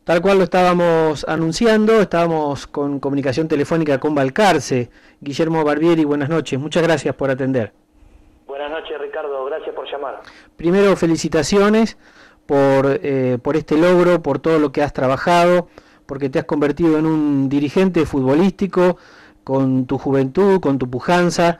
Tal cual lo estábamos anunciando, estábamos con comunicación telefónica con Balcarce. Guillermo Barbieri, buenas noches, muchas gracias por atender. Buenas noches, Ricardo, gracias por llamar. Primero, felicitaciones por este logro, por todo lo que has trabajado, porque te has convertido en un dirigente futbolístico con tu juventud, con tu pujanza.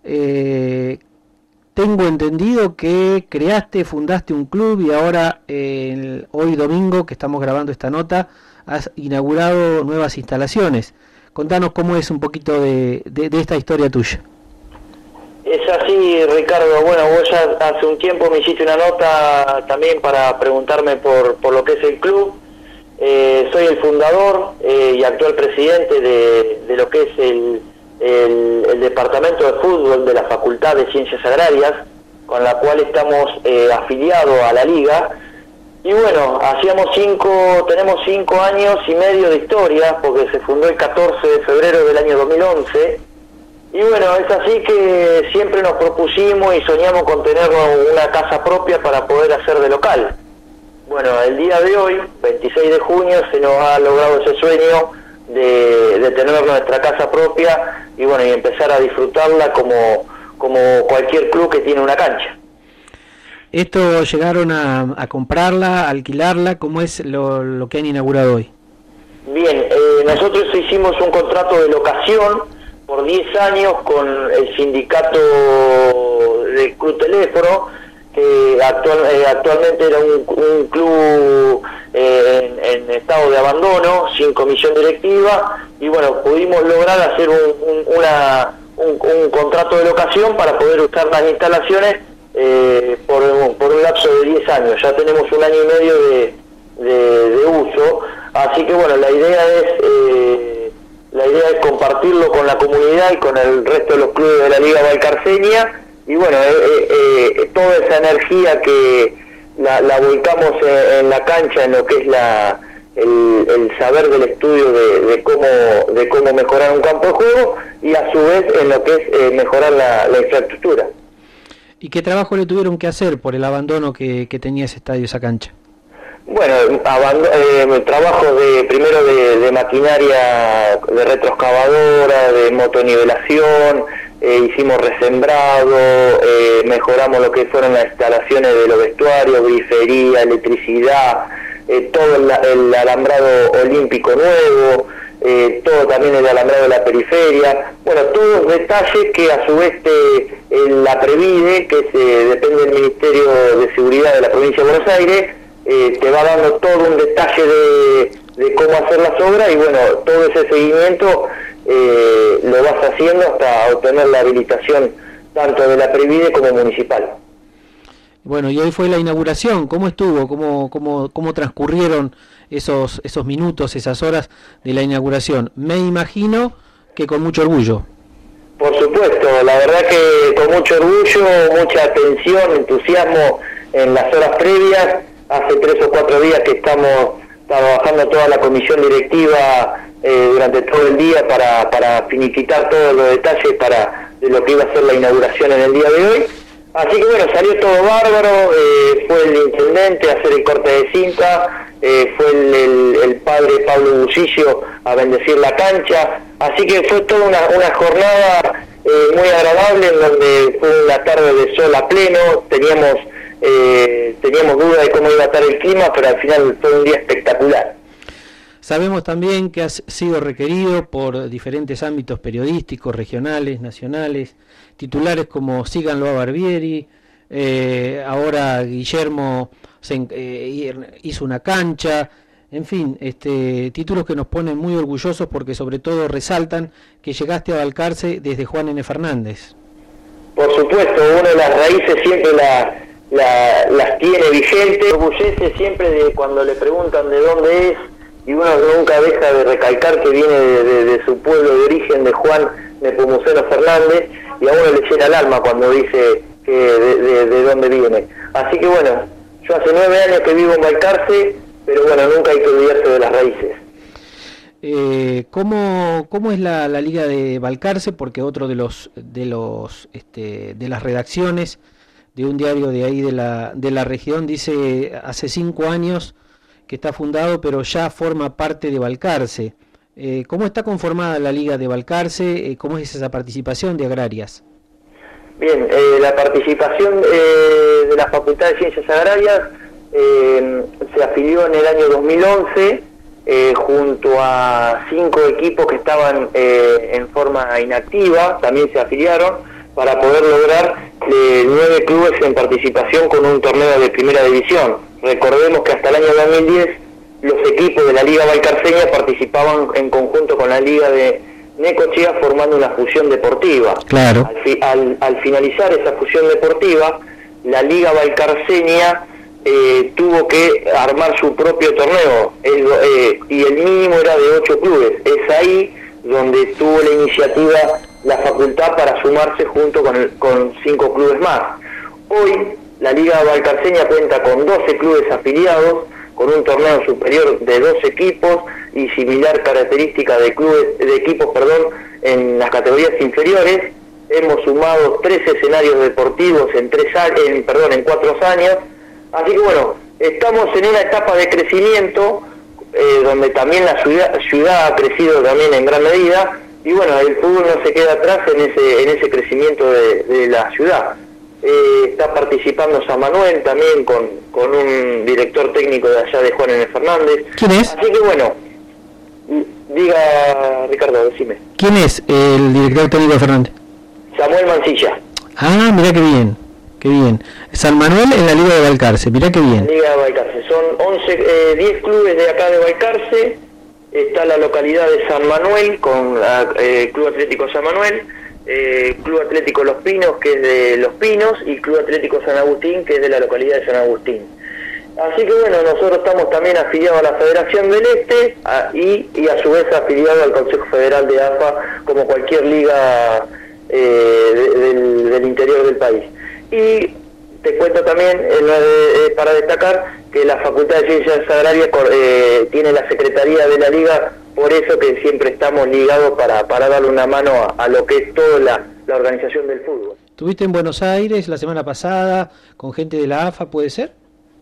Tengo entendido que fundaste un club y ahora, hoy domingo, que estamos grabando esta nota, has inaugurado nuevas instalaciones. Contanos cómo es un poquito de esta historia tuya. Es así, Ricardo. Bueno, vos ya hace un tiempo me hiciste una nota también para preguntarme por lo que es el club. Soy el fundador y actual presidente de lo que es el departamento de fútbol de la Facultad de Ciencias Agrarias, con la cual estamos afiliados a la liga. Y bueno, tenemos 5 años y medio de historia, porque se fundó el 14 de febrero del año 2011. Y bueno, es así que siempre nos propusimos y soñamos con tener una casa propia para poder hacer de local. Bueno, el día de hoy, 26 de junio, se nos ha logrado ese sueño de tener nuestra casa propia y bueno, y empezar a disfrutarla como cualquier club que tiene una cancha. ¿Esto llegaron a comprarla, a alquilarla? ¿Cómo es lo que han inaugurado hoy? Bien, nosotros hicimos un contrato de locación por 10 años con el sindicato de Club Teléfono, que actualmente era un club en estado de abandono, sin comisión directiva, y bueno, pudimos lograr hacer un contrato de locación para poder usar las instalaciones por un lapso de 10 años. Ya tenemos 1 año y medio de uso, así que bueno, la idea es compartirlo con la comunidad y con el resto de los clubes de la Liga Balcarceña, y bueno, toda esa energía que la volcamos en la cancha, en lo que es el saber del estudio de cómo mejorar un campo de juego, y a su vez en lo que es mejorar la infraestructura. ¿Y qué trabajo le tuvieron que hacer por el abandono que tenía ese estadio, esa cancha? Bueno, trabajo primero de maquinaria, de retroexcavadora, de motonivelación, hicimos resembrado, mejoramos lo que fueron las instalaciones de los vestuarios, grifería, electricidad, todo el alambrado olímpico nuevo, todo también el alambrado de la periferia, bueno, todos detalles que a su vez la Previde, que depende del Ministerio de Seguridad de la Provincia de Buenos Aires, te va dando todo un detalle de cómo hacer las obras, y bueno, todo ese seguimiento lo vas haciendo hasta obtener la habilitación tanto de la Previde como municipal. Bueno, y hoy fue la inauguración. ¿Cómo estuvo? ¿Cómo transcurrieron esos minutos, esas horas de la inauguración? Me imagino que con mucho orgullo. Por supuesto, la verdad que con mucho orgullo, mucha atención, entusiasmo en las horas previas. Hace 3 o 4 días que estamos trabajando toda la comisión directiva durante todo el día para finiquitar todos los detalles de lo que iba a ser la inauguración en el día de hoy. Así que bueno, salió todo bárbaro, fue el intendente a hacer el corte de cinta, fue el padre Pablo Bucillo a bendecir la cancha, así que fue toda una jornada muy agradable, en donde fue una tarde de sol a pleno. Teníamos duda de cómo iba a estar el clima, pero al final fue un día espectacular. Sabemos también que has sido requerido por diferentes ámbitos periodísticos, regionales, nacionales, titulares como Síganlo a Barbieri, ahora Guillermo hizo una cancha, en fin, títulos que nos ponen muy orgullosos, porque sobre todo resaltan que llegaste a Balcarce desde Juan N. Fernández. Por supuesto, uno de las raíces siempre las tiene vigentes, orgullece siempre de cuando le preguntan de dónde es, y uno nunca deja de recalcar que viene de su pueblo de origen, de Juan Nepomuceno Fernández, y a uno le llena el alma cuando dice que de dónde viene. Así que bueno, yo hace 9 años que vivo en Balcarce, pero bueno, nunca hay que olvidarse de las raíces. ¿Cómo es la Liga de Balcarce? Porque otro de las redacciones de un diario de ahí de la región dice: hace 5 años que está fundado, pero ya forma parte de Balcarce. ¿Cómo está conformada la Liga de Balcarce? ¿Cómo es esa participación de agrarias? Bien, la participación de la Facultad de Ciencias Agrarias se afilió en el año 2011 junto a 5 equipos que estaban en forma inactiva, también se afiliaron para poder lograr 9 clubes en participación con un torneo de primera división. Recordemos que hasta el año 2010 los equipos de la Liga Balcarceña participaban en conjunto con la Liga de Necochea formando una fusión deportiva. Claro. Al finalizar esa fusión deportiva, la Liga Balcarceña tuvo que armar su propio torneo y el mínimo era de 8 clubes. Es ahí donde tuvo la iniciativa la facultad para sumarse junto con 5 clubes más. Hoy la Liga Balcarceña cuenta con 12 clubes afiliados, con un torneo superior de 2 equipos y similar característica de equipos en las categorías inferiores. Hemos sumado 3 escenarios deportivos en 4 años. Así que bueno, estamos en una etapa de crecimiento donde también la ciudad ha crecido también en gran medida, y bueno, el fútbol no se queda atrás en ese crecimiento de la ciudad. Está participando San Manuel también con un director técnico de allá de Juan N. Fernández. ¿Quién es? Así que bueno, diga Ricardo, decime. ¿Quién es el director técnico de Fernández? Samuel Mancilla. Ah, mirá qué bien, qué bien. San Manuel en la Liga de Balcarce, mirá qué bien. Liga de Balcarce, son 10 clubes de acá de Balcarce. Está la localidad de San Manuel con Club Atlético San Manuel, Club Atlético Los Pinos, que es de Los Pinos, y Club Atlético San Agustín, que es de la localidad de San Agustín. Así que bueno, nosotros estamos también afiliados a la Federación del Este y a su vez afiliados al Consejo Federal de AFA, como cualquier liga del interior del país. Y te cuento también, para destacar, que la Facultad de Ciencias Agrarias tiene la Secretaría de la Liga, por eso que siempre estamos ligados para darle una mano a lo que es toda la organización del fútbol. ¿Estuviste en Buenos Aires la semana pasada con gente de la AFA, puede ser?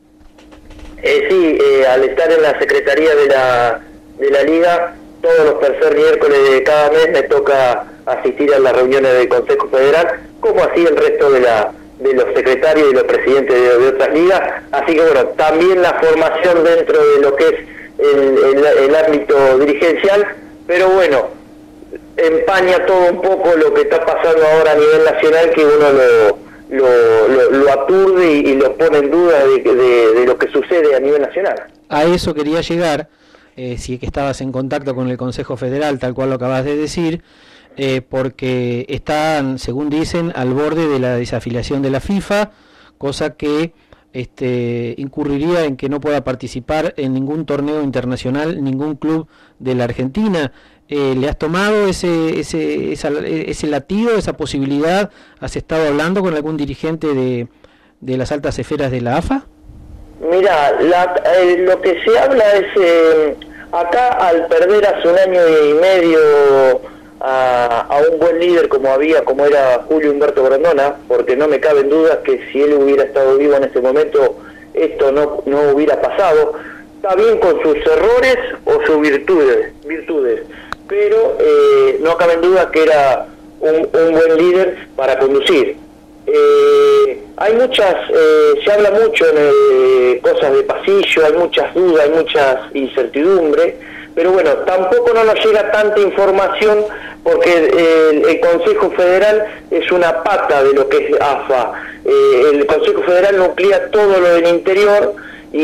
Sí, al estar en la Secretaría de la Liga, todos los tercer miércoles de cada mes me toca asistir a las reuniones del Consejo Federal, como así el resto de los secretarios y los presidentes de otras ligas. Así que bueno, también la formación dentro de lo que es el ámbito dirigencial, pero bueno, empaña todo un poco lo que está pasando ahora a nivel nacional, que uno lo aturde y lo pone en duda de lo que sucede a nivel nacional. A eso quería llegar, si es que estabas en contacto con el Consejo Federal, tal cual lo acabas de decir, porque están, según dicen, al borde de la desafiliación de la FIFA, cosa que incurriría en que no pueda participar en ningún torneo internacional ningún club de la Argentina. ¿Le has tomado ese latido, esa posibilidad? ¿Has estado hablando con algún dirigente de las altas esferas de la AFA? Mira, lo que se habla es, acá al perder hace 1 año y medio a un buen líder como era Julio Humberto Grondona, porque no me cabe en duda que si él hubiera estado vivo en ese momento, esto no hubiera pasado. Está bien con sus errores o sus virtudes, pero no cabe en duda que era un buen líder para conducir. Hay se habla mucho de cosas de pasillo, hay muchas dudas, hay muchas incertidumbres, pero bueno, tampoco no nos llega tanta información, porque el Consejo Federal es una pata de lo que es AFA. El Consejo Federal nuclea todo lo del interior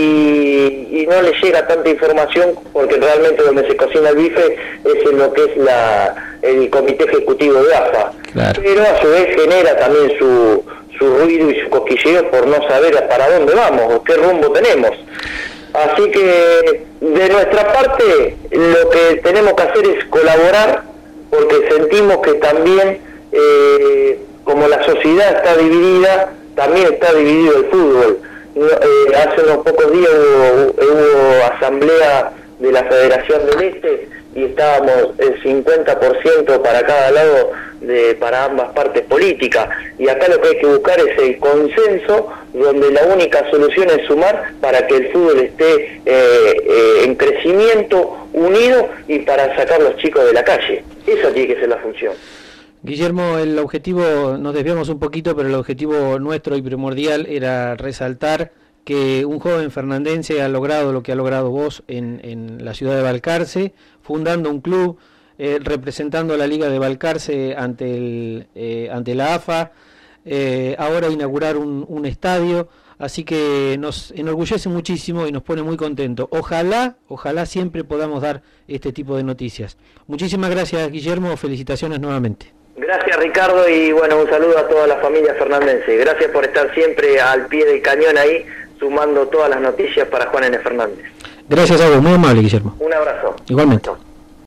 y no le llega tanta información, porque realmente donde se cocina el bife es en lo que es el Comité Ejecutivo de AFA. Claro. Pero a su vez genera también su ruido y su cosquilleo por no saber para dónde vamos o qué rumbo tenemos. Así que de nuestra parte lo que tenemos que hacer es colaborar, porque sentimos que también, como la sociedad está dividida, también está dividido el fútbol. Hace unos pocos días hubo asamblea de la Federación del Este, y estábamos el 50% para cada lado, para ambas partes políticas, y acá lo que hay que buscar es el consenso, donde la única solución es sumar para que el fútbol esté en crecimiento, unido, y para sacar los chicos de la calle. Esa tiene que ser la función. Guillermo, el objetivo, nos desviamos un poquito, pero el objetivo nuestro y primordial era resaltar que un joven fernandense ha logrado lo que ha logrado vos en la ciudad de Balcarce, fundando un club, representando a la Liga de Balcarce ante la AFA, ahora inaugurar un estadio, así que nos enorgullece muchísimo y nos pone muy contentos. Ojalá siempre podamos dar este tipo de noticias. Muchísimas gracias, Guillermo, felicitaciones nuevamente. Gracias, Ricardo, y bueno, un saludo a toda la familia fernandense. Gracias por estar siempre al pie del cañón ahí, sumando todas las noticias para Juan N. Fernández. Gracias a vos, muy amable, Guillermo. Un abrazo. Igualmente.